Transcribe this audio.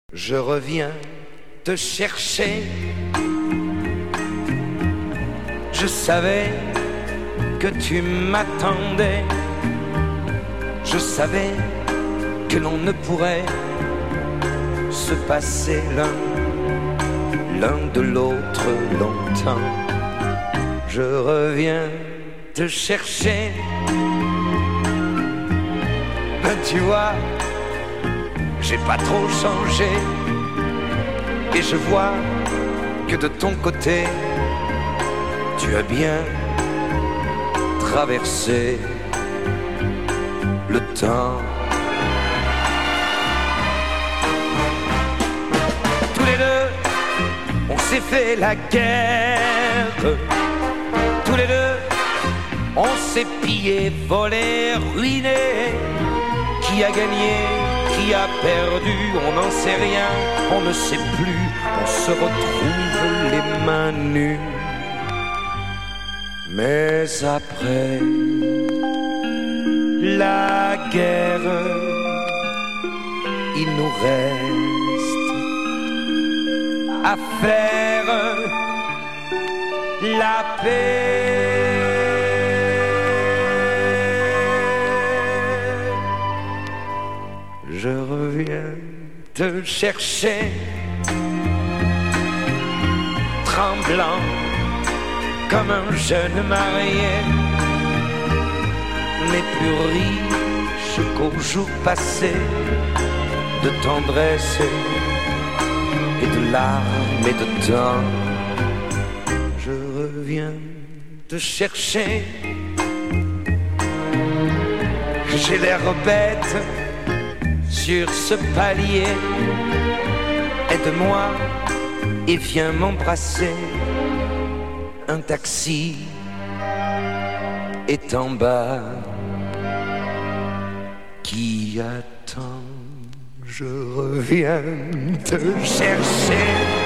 Je reviens te chercher. Je savais que tu m'attendais. Je savais que l'on ne pourrait se passer l'un de l'autre longtemps. Je reviens te chercher. Ben tu vois, j'ai pas trop changé. Et je vois que de ton côté, tu as bien traversé le temps. Tous les deux, on s'est fait la guerre. Tous les deux, on s'est pillé, volé, ruiné. Qui a gagné, qui a perdu, on n'en sait rien, on ne sait plus, on se retrouve les mains nues. Mais après la guerre, il nous reste à faire la paix. Je reviens te chercher, tremblant comme un jeune marié, mais plus riche qu'au jour passé, de tendresse et de larmes et de temps. Je reviens te chercher, j'ai l'air bête sur ce palier. Aide-moi et viens m'embrasser. Un taxi est en bas qui attend. Je reviens te chercher.